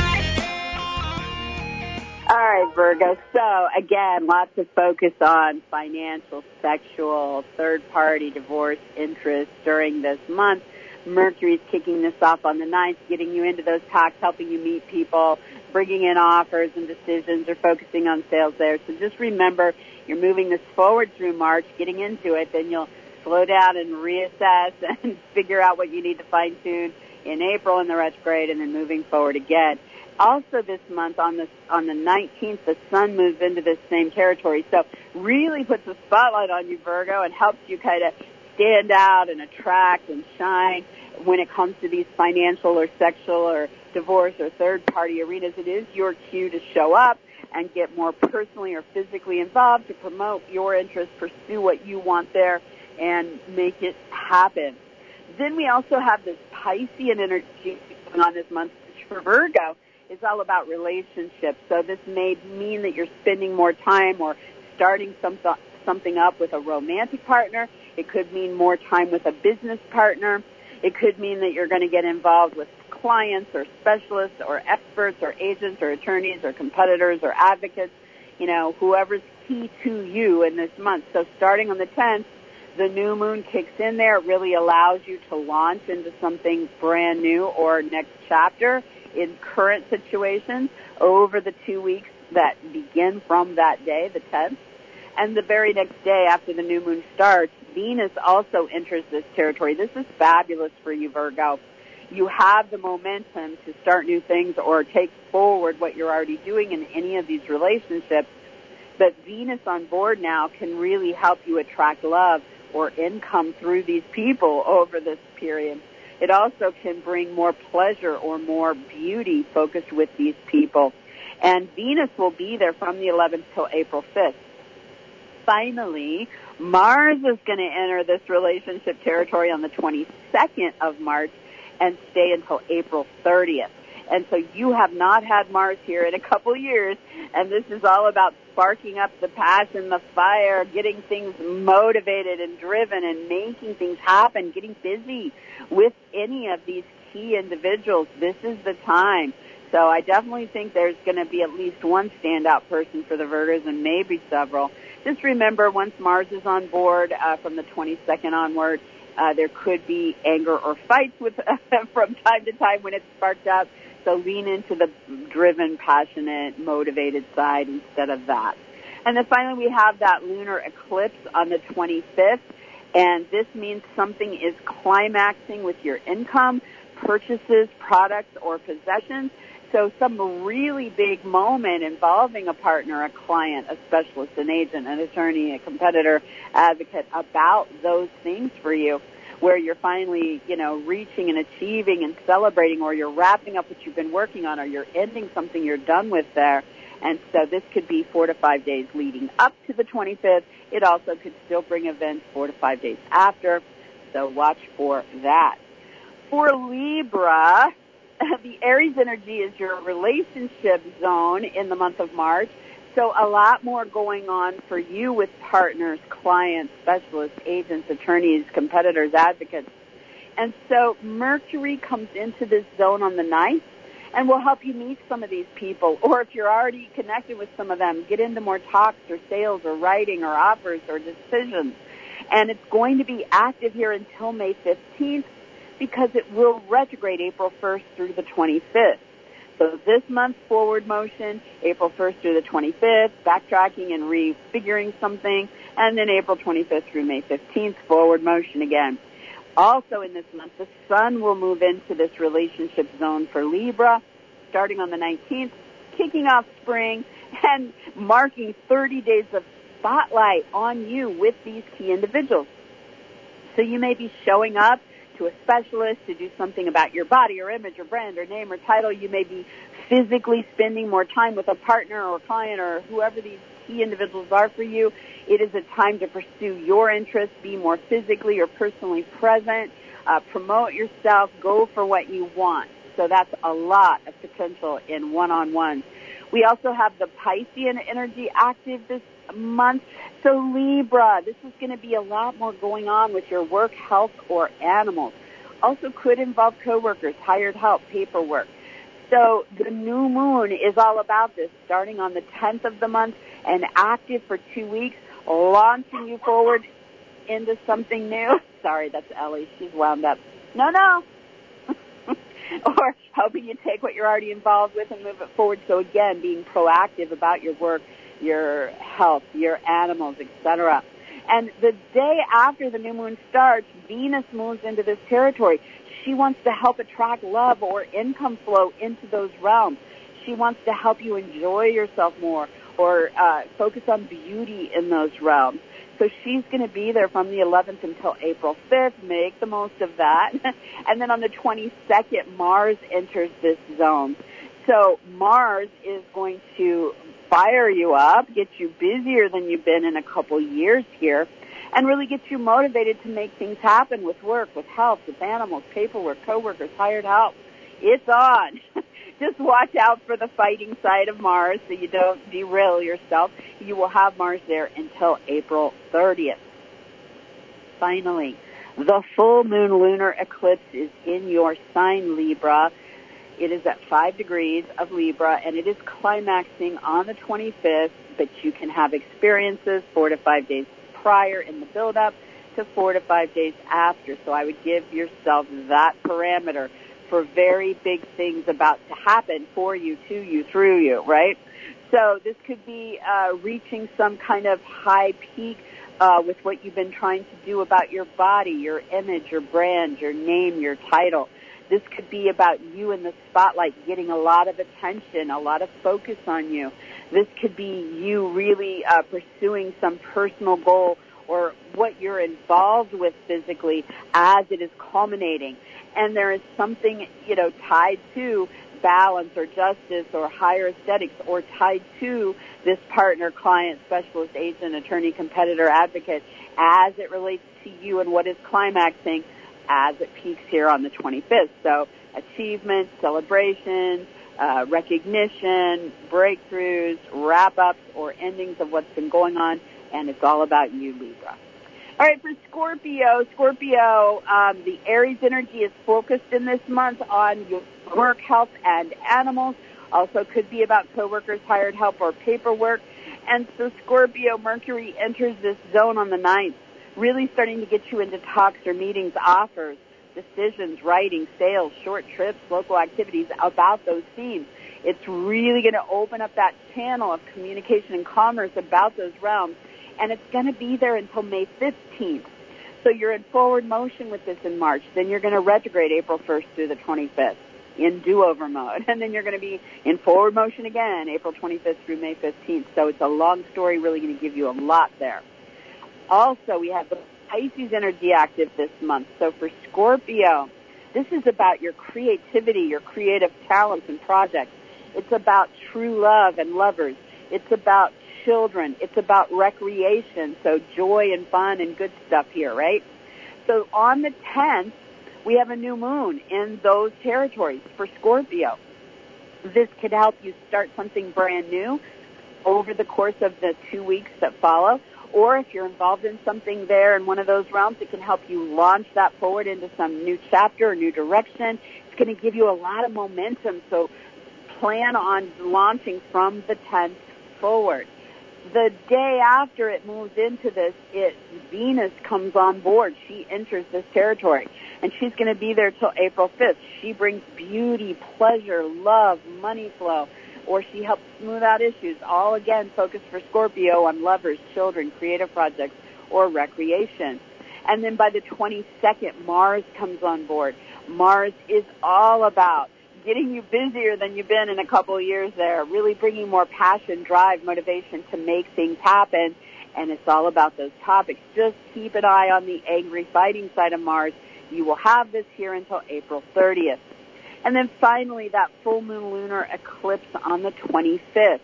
S3: right, Virgo. So, again, lots of focus on financial, sexual, third-party divorce interest during this month. Mercury's kicking this off on the ninth, getting you into those talks, helping you meet people, bringing in offers and decisions, or focusing on sales there. So just remember, you're moving this forward through March, getting into it, then you'll slow down and reassess and figure out what you need to fine-tune in April in the retrograde, and then moving forward again. Also this month, on the, on the nineteenth, the sun moves into this same territory. So really puts a spotlight on you, Virgo, and helps you kind of stand out and attract and shine when it comes to these financial or sexual or divorce or third-party arenas. It is your cue to show up and get more personally or physically involved to promote your interests, pursue what you want there, and make it happen. Then we also have this Piscean energy going on this month, which for Virgo is all about relationships. So this may mean that you're spending more time or starting some th- something up with a romantic partner. It could mean more time with a business partner. It could mean that you're going to get involved with clients or specialists or experts or agents or attorneys or competitors or advocates, you know, whoever's key to you in this month. So starting on the tenth, the new moon kicks in there. It really allows you to launch into something brand new or next chapter in current situations over the two weeks that begin from that day, the tenth. And the very next day after the new moon starts, Venus also enters this territory. This is fabulous for you, Virgo. You have the momentum to start new things or take forward what you're already doing in any of these relationships. But Venus on board now can really help you attract love or income through these people over this period. It also can bring more pleasure or more beauty focused with these people. And Venus will be there from the eleventh till April fifth. Finally, Mars is going to enter this relationship territory on the twenty-second of March and stay until April thirtieth. And so you have not had Mars here in a couple years, and this is all about sparking up the passion, the fire, getting things motivated and driven and making things happen, getting busy with any of these key individuals. This is the time. So I definitely think there's going to be at least one standout person for the Virgos and maybe several. Just remember, once Mars is on board uh, from the twenty-second onward, uh, there could be anger or fights with from time to time when it's sparked up. So lean into the driven, passionate, motivated side instead of that. And then finally we have that lunar eclipse on the twenty-fifth, and this means something is climaxing with your income, purchases, products, or possessions. So some really big moment involving a partner, a client, a specialist, an agent, an attorney, a competitor, advocate about those things for you, where you're finally, you know, reaching and achieving and celebrating, or you're wrapping up what you've been working on, or you're ending something you're done with there. And so this could be four to five days leading up to the twenty-fifth. It also could still bring events four to five days after. So watch for that. For Libra, the Aries energy is your relationship zone in the month of March. So a lot more going on for you with partners, clients, specialists, agents, attorneys, competitors, advocates. And so Mercury comes into this zone on the ninth and will help you meet some of these people. Or if you're already connected with some of them, get into more talks or sales or writing or offers or decisions. And it's going to be active here until May fifteenth because it will retrograde April first through the twenty-fifth. So this month's forward motion, April first through the twenty-fifth, backtracking and refiguring something, and then April twenty-fifth through May fifteenth, forward motion again. Also in this month, the sun will move into this relationship zone for Libra, starting on the nineteenth, kicking off spring and marking thirty days of spotlight on you with these key individuals. So you may be showing up to a specialist to do something about your body or image or brand or name or title. You may be physically spending more time with a partner or client or whoever these key individuals are for you. It is a time to pursue your interests, be more physically or personally present, uh, promote yourself, go for what you want. So that's a lot of potential in one-on-one. We also have the Piscean energy active this month. So Libra, this is going to be a lot more going on with your work, health, or animals. Also could involve coworkers, hired help, paperwork. So the new moon is all about this, starting on the tenth of the month and active for two weeks, launching you forward into something new. Sorry, that's Ellie. She's wound up. No, no. Or helping you take what you're already involved with and move it forward. So again, being proactive about your work, your health, your animals, et cetera. And the day after the new moon starts, Venus moves into this territory. She wants to help attract love or income flow into those realms. She wants to help you enjoy yourself more or uh, focus on beauty in those realms. So she's going to be there from the eleventh until April fifth. Make the most of that. And then on the twenty-second, Mars enters this zone. So Mars is going to fire you up, get you busier than you've been in a couple years here, and really get you motivated to make things happen with work, with health, with animals, paperwork, coworkers, hired help. It's on. Just watch out for the fighting side of Mars so you don't derail yourself. You will have Mars there until April thirtieth. Finally, the full moon lunar eclipse is in your sign, Libra. It is at five degrees of Libra, and it is climaxing on the twenty-fifth, but you can have experiences four to five days prior in the build-up to four to five days after. So I would give yourself that parameter for very big things about to happen for you, to you, through you, right? So this could be uh, reaching some kind of high peak uh, with what you've been trying to do about your body, your image, your brand, your name, your title. This could be about you in the spotlight, getting a lot of attention, a lot of focus on you. This could be you really uh, pursuing some personal goal or what you're involved with physically as it is culminating. And there is something, you know, tied to balance or justice or higher aesthetics or tied to this partner, client, specialist, agent, attorney, competitor, advocate as it relates to you and what is climaxing as it peaks here on the twenty-fifth. So achievements, celebrations, uh, recognition, breakthroughs, wrap-ups, or endings of what's been going on, and it's all about you, Libra. All right, for Scorpio, Scorpio, um, the Aries energy is focused in this month on your work, health, and animals. Also could be about coworkers, hired help, or paperwork. And so Scorpio, Mercury enters this zone on the ninth, really starting to get you into talks or meetings, offers, decisions, writing, sales, short trips, local activities about those themes. It's really going to open up that channel of communication and commerce about those realms, and it's going to be there until May fifteenth. So you're in forward motion with this in March. Then you're going to retrograde April first through the twenty-fifth in do-over mode. And then you're going to be in forward motion again, April twenty-fifth through May fifteenth. So it's a long story, really going to give you a lot there. Also, we have the Pisces energy active this month. So for Scorpio, this is about your creativity, your creative talents and projects. It's about true love and lovers. It's about children. It's about recreation, so joy and fun and good stuff here, right? So on the tenth, we have a new moon in those territories for Scorpio. This could help you start something brand new over the course of the two weeks that follow. Or if you're involved in something there in one of those realms, it can help you launch that forward into some new chapter or new direction. It's going to give you a lot of momentum, so plan on launching from the tenth forward. The day after it moves into this, it Venus comes on board. She enters this territory, and she's going to be there till April fifth. She brings beauty, pleasure, love, money flow, or she helps smooth out issues, all again focused for Scorpio on lovers, children, creative projects, or recreation. And then by the twenty-second, Mars comes on board. Mars is all about getting you busier than you've been in a couple of years there, really bringing more passion, drive, motivation to make things happen. And it's all about those topics. Just keep an eye on the angry fighting side of Mars. You will have this here until April thirtieth. And then finally, that full moon lunar eclipse on the twenty-fifth.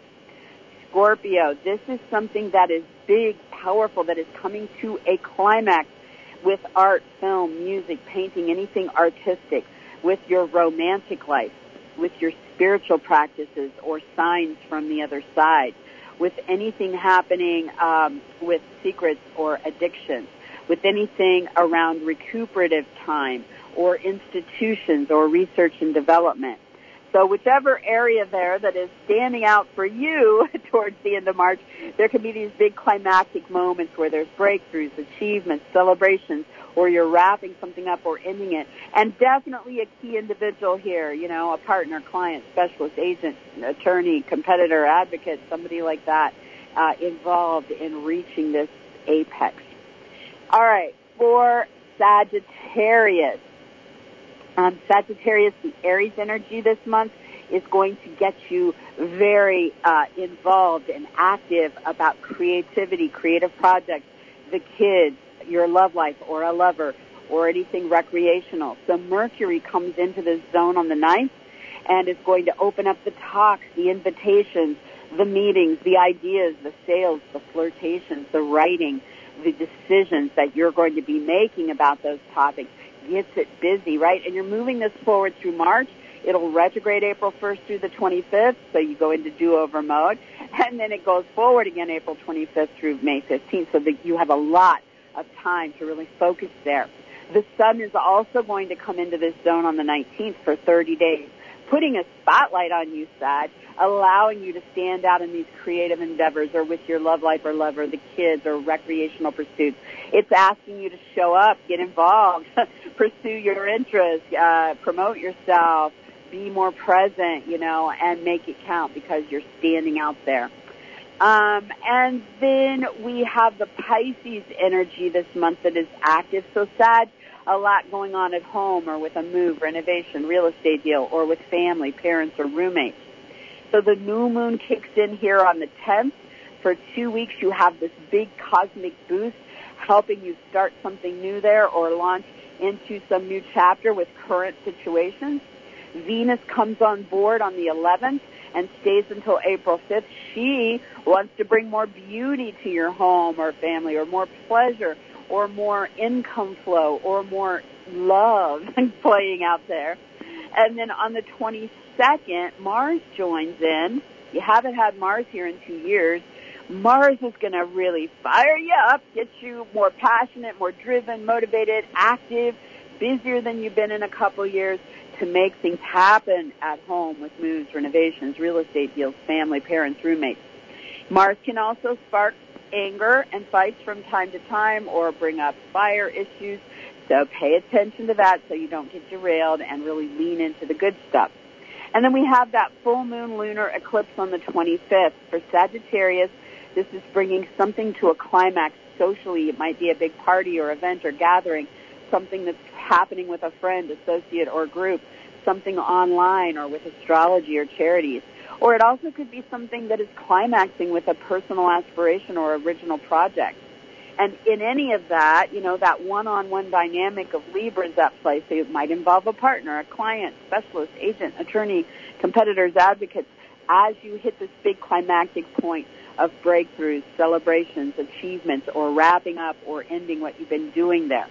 S3: Scorpio, this is something that is big, powerful, that is coming to a climax with art, film, music, painting, anything artistic, with your romantic life, with your spiritual practices or signs from the other side, with anything happening um, with secrets or addictions, with anything around recuperative time or institutions or research and development. So whichever area there that is standing out for you towards the end of March, there can be these big climactic moments where there's breakthroughs, achievements, celebrations, or you're wrapping something up or ending it. And definitely a key individual here, you know, a partner, client, specialist, agent, attorney, competitor, advocate, somebody like that, uh, involved in reaching this apex. All right, for Sagittarius. Um, Sagittarius, the Aries energy this month is going to get you very uh, involved and active about creativity, creative projects, the kids, your love life or a lover or anything recreational. So Mercury comes into this zone on the ninth and is going to open up the talks, the invitations, the meetings, the ideas, the sales, the flirtations, the writing, the decisions that you're going to be making about those topics. Gets it busy, right? And you're moving this forward through March. It'll retrograde April first through the twenty-fifth, so you go into do-over mode. And then it goes forward again April twenty-fifth through May fifteenth, so that you have a lot of time to really focus there. The sun is also going to come into this zone on the nineteenth for thirty days, putting a spotlight on you, Sag, allowing you to stand out in these creative endeavors or with your love life or lover, the kids, or recreational pursuits. It's asking you to show up, get involved, pursue your interests, uh, promote yourself, be more present, you know, and make it count because you're standing out there. Um, and then we have the Pisces energy this month that is active. So Sag, a lot going on at home or with a move, renovation, real estate deal, or with family, parents, or roommates. So the new moon kicks in here on the tenth. For two weeks, you have this big cosmic boost helping you start something new there or launch into some new chapter with current situations. Venus comes on board on the eleventh and stays until April fifth. She wants to bring more beauty to your home or family, or more pleasure, or more income flow, or more love playing out there. And then on the twenty-second, Mars joins in. You haven't had Mars here in two years. Mars is going to really fire you up, get you more passionate, more driven, motivated, active, busier than you've been in a couple years to make things happen at home with moves, renovations, real estate deals, family, parents, roommates. Mars can also spark anger and fights from time to time or bring up fire issues. So pay attention to that so you don't get derailed and really lean into the good stuff. And then we have that full moon lunar eclipse on the twenty-fifth. For Sagittarius, this is bringing something to a climax socially. It might be a big party or event or gathering, something that's happening with a friend, associate, or group, something online or with astrology or charities. Or it also could be something that is climaxing with a personal aspiration or original project. And in any of that, you know, that one-on-one dynamic of Libra is at play. So it might involve a partner, a client, specialist, agent, attorney, competitors, advocates, as you hit this big climactic point of breakthroughs, celebrations, achievements, or wrapping up or ending what you've been doing there.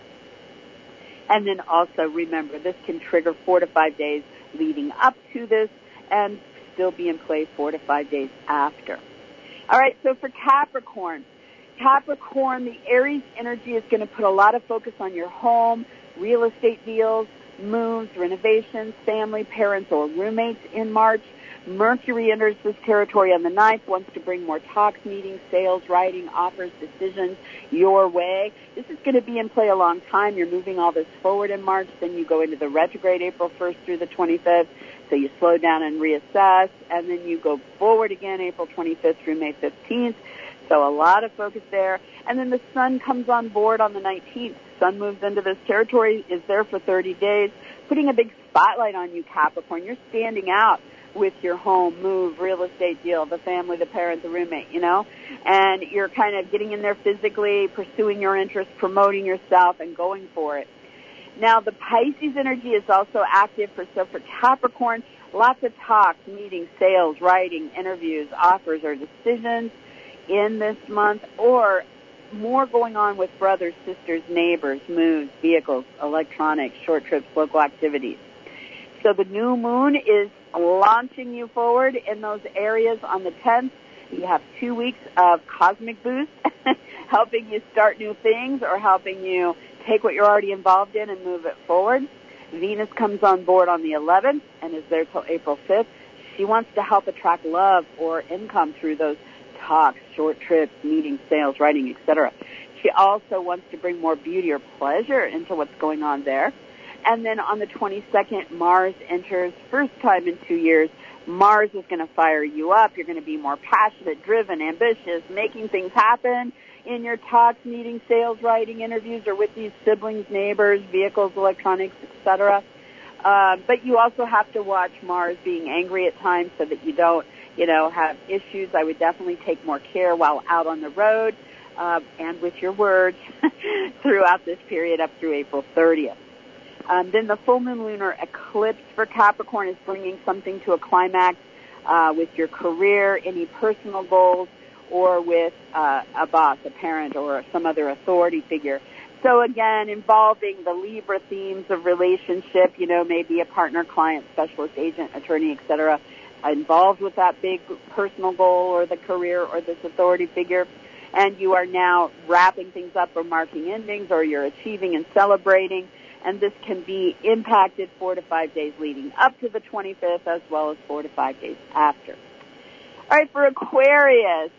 S3: And then also remember, this can trigger four to five days leading up to this and still be in play four to five days after. All right, so for Capricorn, Capricorn, the Aries energy is going to put a lot of focus on your home, real estate deals, moves, renovations, family, parents, or roommates in March. Mercury enters this territory on the ninth, wants to bring more talks, meetings, sales, writing, offers, decisions your way. This is going to be in play a long time. You're moving all this forward in March. Then you go into the retrograde April first through the twenty-fifth. So you slow down and reassess. And then you go forward again April twenty-fifth through May fifteenth. So a lot of focus there. And then the sun comes on board on the nineteenth. Sun moves into this territory, is there for thirty days, putting a big spotlight on you, Capricorn. You're standing out with your home, move, real estate deal, the family, the parent, the roommate, you know, and you're kind of getting in there physically, pursuing your interests, promoting yourself, and going for it. Now, the Pisces energy is also active for, so for Capricorn, lots of talks, meetings, sales, writing, interviews, offers, or decisions in this month, or more going on with brothers, sisters, neighbors, moves, vehicles, electronics, short trips, local activities. So the new moon is launching you forward in those areas on the tenth. You have two weeks of cosmic boost, helping you start new things or helping you take what you're already involved in and move it forward. Venus comes on board on the eleventh and is there till April fifth. She wants to help attract love or income through those talks, short trips, meetings, sales, writing, et cetera. She also wants to bring more beauty or pleasure into what's going on there. And then on the twenty-second, Mars enters, first time in two years. Mars is going to fire you up. You're going to be more passionate, driven, ambitious, making things happen in your talks, meetings, sales, writing, interviews, or with these siblings, neighbors, vehicles, electronics, et cetera. Uh, but you also have to watch Mars being angry at times so that you don't, you know, have issues. I would definitely take more care while out on the road uh, and with your words throughout this period up through April thirtieth. Um, then the full moon lunar eclipse for Capricorn is bringing something to a climax uh, with your career, any personal goals, or with uh, a boss, a parent, or some other authority figure. So again, involving the Libra themes of relationship, you know, maybe a partner, client, specialist, agent, attorney, et cetera, involved with that big personal goal or the career or this authority figure. And you are now wrapping things up or marking endings, or you're achieving and celebrating. And this can be impacted four to five days leading up to the twenty-fifth, as well as four to five days after. All right, for Aquarius,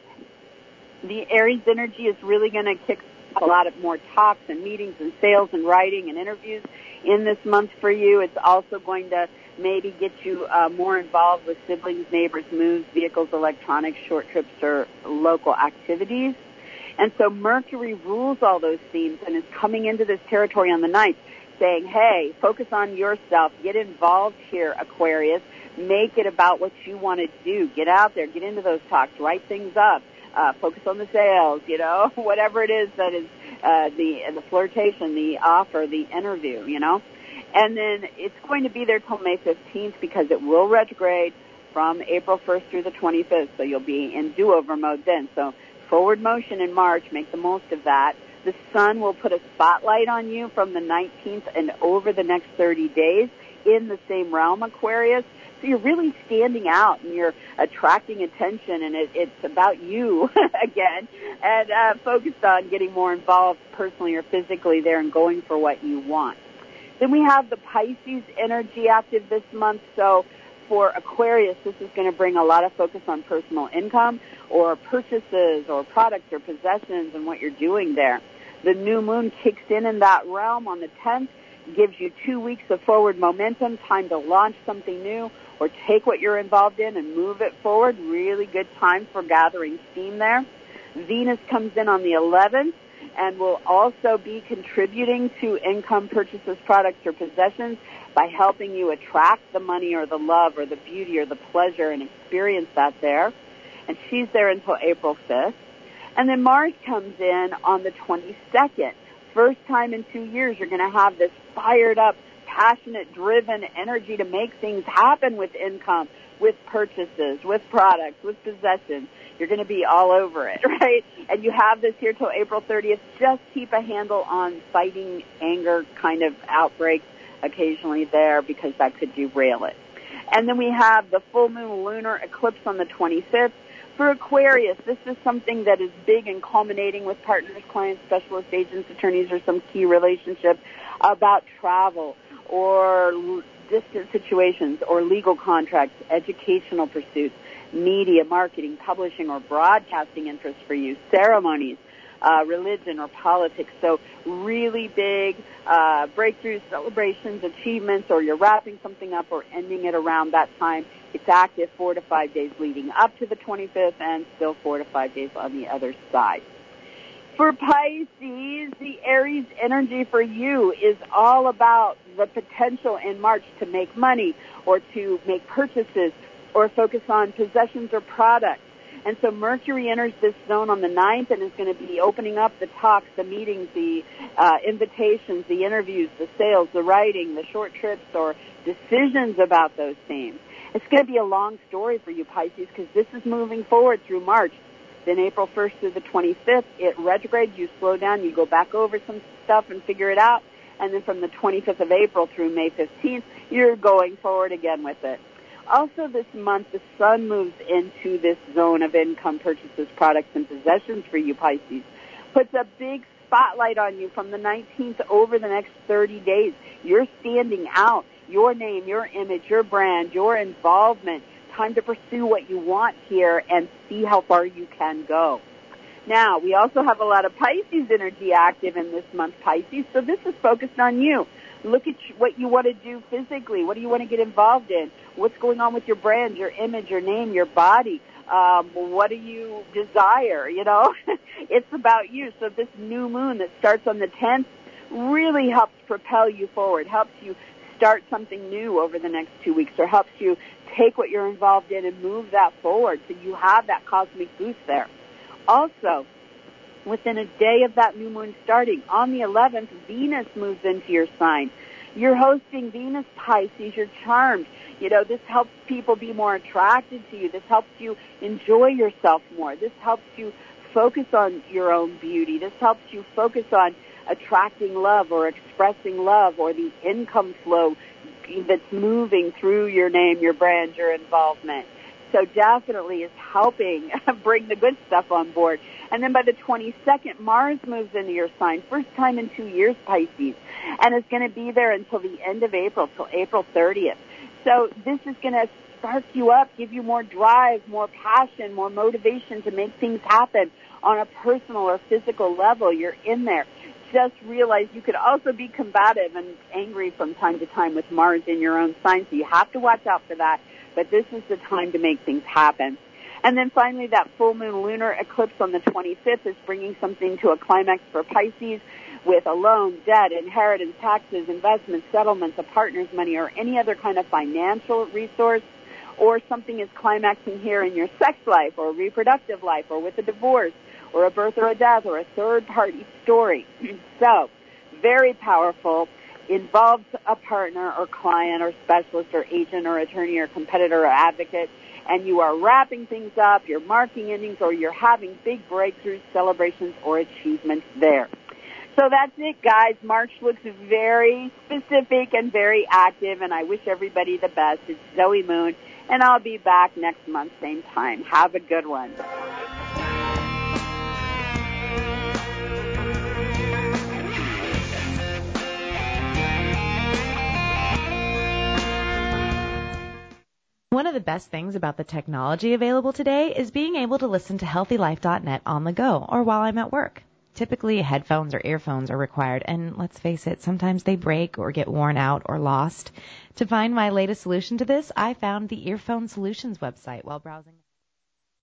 S3: the Aries energy is really going to kick a lot of more talks and meetings and sales and writing and interviews in this month for you. It's also going to maybe get you uh, more involved with siblings, neighbors, moves, vehicles, electronics, short trips, or local activities. And so Mercury rules all those themes and is coming into this territory on the ninth, saying, hey, focus on yourself. Get involved here, Aquarius. Make it about what you want to do. Get out there. Get into those talks. Write things up. Uh, focus on the sales, you know, whatever it is that is uh, the the flirtation, the offer, the interview, you know. And then it's going to be there till May fifteenth because it will retrograde from April first through the twenty-fifth. So you'll be in do-over mode then. So forward motion in March. Make the most of that. The sun will put a spotlight on you from the nineteenth and over the next thirty days in the same realm, Aquarius. So you're really standing out and you're attracting attention, and it, it's about you again, and uh, focused on getting more involved personally or physically there and going for what you want. Then we have the Pisces energy active this month. So for Aquarius, this is going to bring a lot of focus on personal income or purchases or products or possessions and what you're doing there. The new moon kicks in in that realm on the tenth, gives you two weeks of forward momentum, time to launch something new or take what you're involved in and move it forward. Really good time for gathering steam there. Venus comes in on the eleventh and will also be contributing to income purchases, products, or possessions by helping you attract the money or the love or the beauty or the pleasure and experience that there. And she's there until April fifth. And then Mars comes in on the twenty-second. First time in two years you're going to have this fired up, passionate, driven energy to make things happen with income, with purchases, with products, with possessions. You're going to be all over it, right? And you have this here till April thirtieth. Just keep a handle on fighting anger kind of outbreaks occasionally there, because that could derail it. And then we have the full moon lunar eclipse on the twenty-fifth. For Aquarius, this is something that is big and culminating with partners, clients, specialists, agents, attorneys, or some key relationship about travel or distant situations or legal contracts, educational pursuits, media, marketing, publishing, or broadcasting interests for you, ceremonies, uh, religion, or politics. So really big uh, breakthroughs, celebrations, achievements, or you're wrapping something up or ending it around that time. It's active four to five days leading up to the twenty-fifth and still four to five days on the other side. For Pisces, the Aries energy for you is all about the potential in March to make money or to make purchases or focus on possessions or products. And so Mercury enters this zone on the ninth and is going to be opening up the talks, the meetings, the uh, invitations, the interviews, the sales, the writing, the short trips, or decisions about those themes. It's going to be a long story for you, Pisces, because this is moving forward through March. Then April first through the twenty-fifth, it retrogrades, you slow down, you go back over some stuff and figure it out. And then from the twenty-fifth of April through May fifteenth, you're going forward again with it. Also this month, the sun moves into this zone of income, purchases, products, and possessions for you, Pisces. Puts a big spotlight on you from the nineteenth over the next thirty days. You're standing out. Your name, your image, your brand, your involvement. Time to pursue what you want here and see how far you can go. Now, we also have a lot of Pisces energy active in this month, Pisces, so this is focused on you. Look at what you want to do physically. What do you want to get involved in? What's going on with your brand, your image, your name, your body? Um, what do you desire, you know? It's about you. So this new moon that starts on the tenth really helps propel you forward, helps you start something new over the next two weeks, or helps you take what you're involved in and move that forward so you have that cosmic boost there. Also, within a day of that new moon starting, on the eleventh, Venus moves into your sign. You're hosting Venus, Pisces. You're charmed. You know, this helps people be more attracted to you. This helps you enjoy yourself more. This helps you focus on your own beauty. This helps you focus on attracting love or expressing love or the income flow that's moving through your name, your brand, your involvement. So definitely is helping bring the good stuff on board. And then by the twenty-second, Mars moves into your sign. First time in two years, Pisces. And it's going to be there until the end of April, till April thirtieth. So this is going to spark you up, give you more drive, more passion, more motivation to make things happen on a personal or physical level. You're in there. Just realize you could also be combative and angry from time to time with Mars in your own sign, so you have to watch out for that. But this is the time to make things happen. And then finally, that full moon lunar eclipse on the twenty-fifth is bringing something to a climax for Pisces with a loan, debt, inheritance, taxes, investments, settlements, a partner's money, or any other kind of financial resource. Or something is climaxing here in your sex life or reproductive life or with a divorce or a birth or a death or a third-party story. So, very powerful. Involves a partner or client or specialist or agent or attorney or competitor or advocate, and you are wrapping things up, you're marking endings, or you're having big breakthroughs, celebrations, or achievements there. So that's it, guys. March looks very specific and very active, and I wish everybody the best. It's Zoe Moon, and I'll be back next month, same time. Have a good one.
S5: One of the best things about the technology available today is being able to listen to healthy life dot net on the go or while I'm at work. Typically, headphones or earphones are required, and let's face it, sometimes they break or get worn out or lost. To find my latest solution to this, I found the Earphone Solutions website while browsing.